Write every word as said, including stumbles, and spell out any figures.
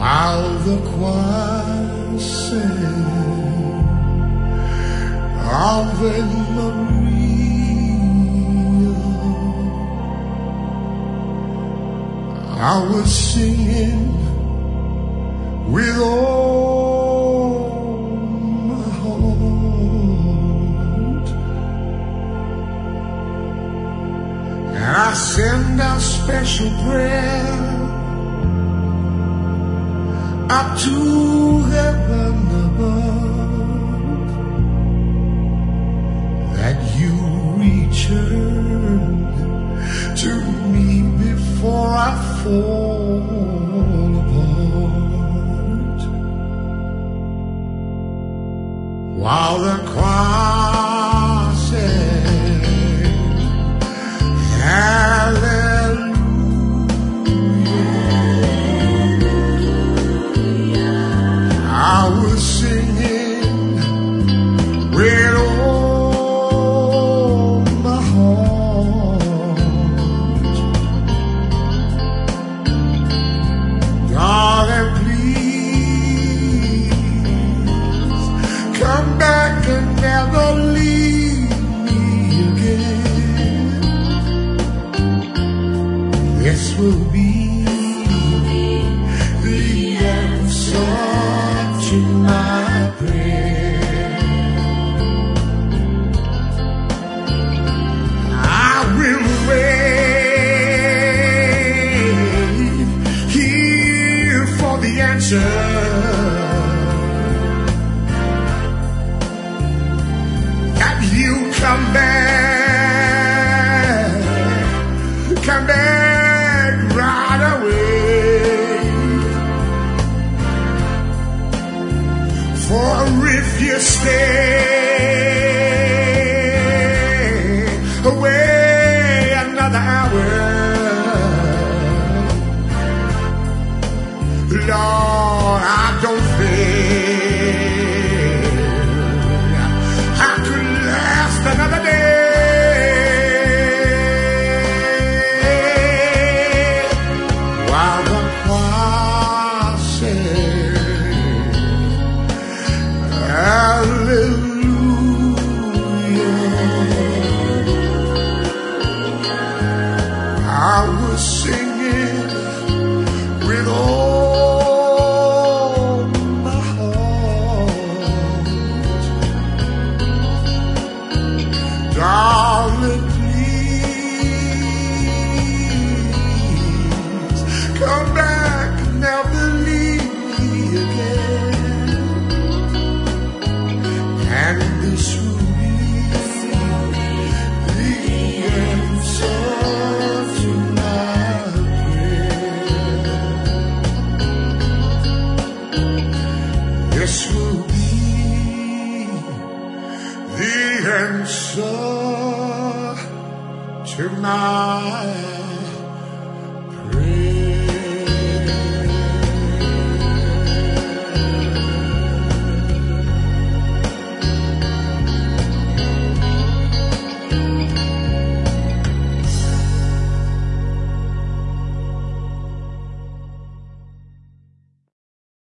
while the choir sang Ave Maria. I was singing with all my heart, and I send a special prayer up to heaven above, that you return to me before I fall apart. While the choir sang hallelujah, I was singing with all my heart. Darling, please come back and never leave me again. This will be the answer to my prayer. I will wait here for the answer. That you come back, come back right away. For if you stay away another hour, Lord, I don't feel I could last another day. While the choir sang hallelujah, I was singing with all my heart. Darling, please come back and never leave me again. And this will be the answer to my prayer. This will be the answer to my